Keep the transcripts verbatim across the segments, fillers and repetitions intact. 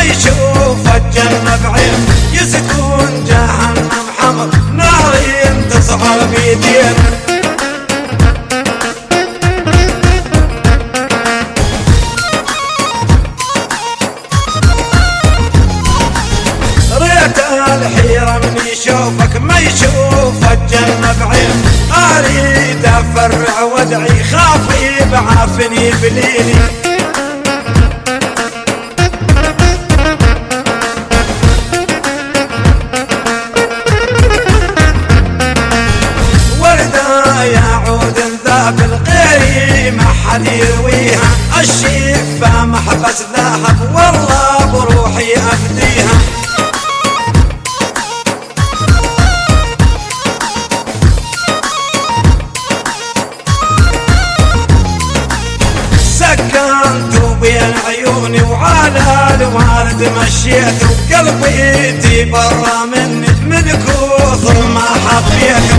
يشوف الجنة بعين، يسكن جهنم حمر نار تصعر بيدين. ريت الحيرة من يشوفك ما يشوف الجنة بعين، اريد افرع وادعي خافي بعافني بليلي. يعود ذاب الغيري ما حد يرويها، الشفة محبس ذهب والله بروحي أفديها. سكنت بين عيوني وعلى الوالد مشيت، وقلبي تبرى مني من كثر ما حبيته.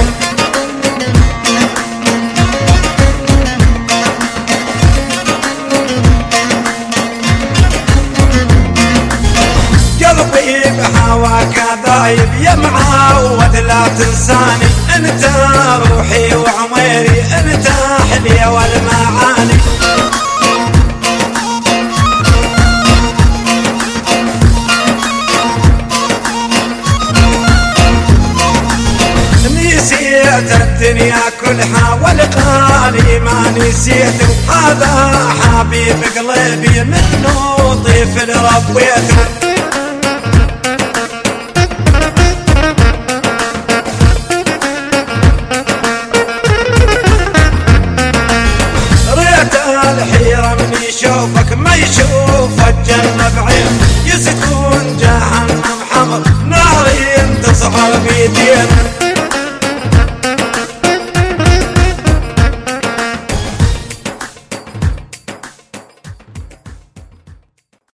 بهواك ذايب يا معود لا تنساني، انت روحي وعميري انت حلي والمعاني. نسيت الدنيا كلها والغالي ما نسيته، هذا حبيب قلبي منه طفل ربيته. الحيرة من يشوفك ما يشوف الجنة بعين، يسكن جهنم حمر نار تصعر بيدين.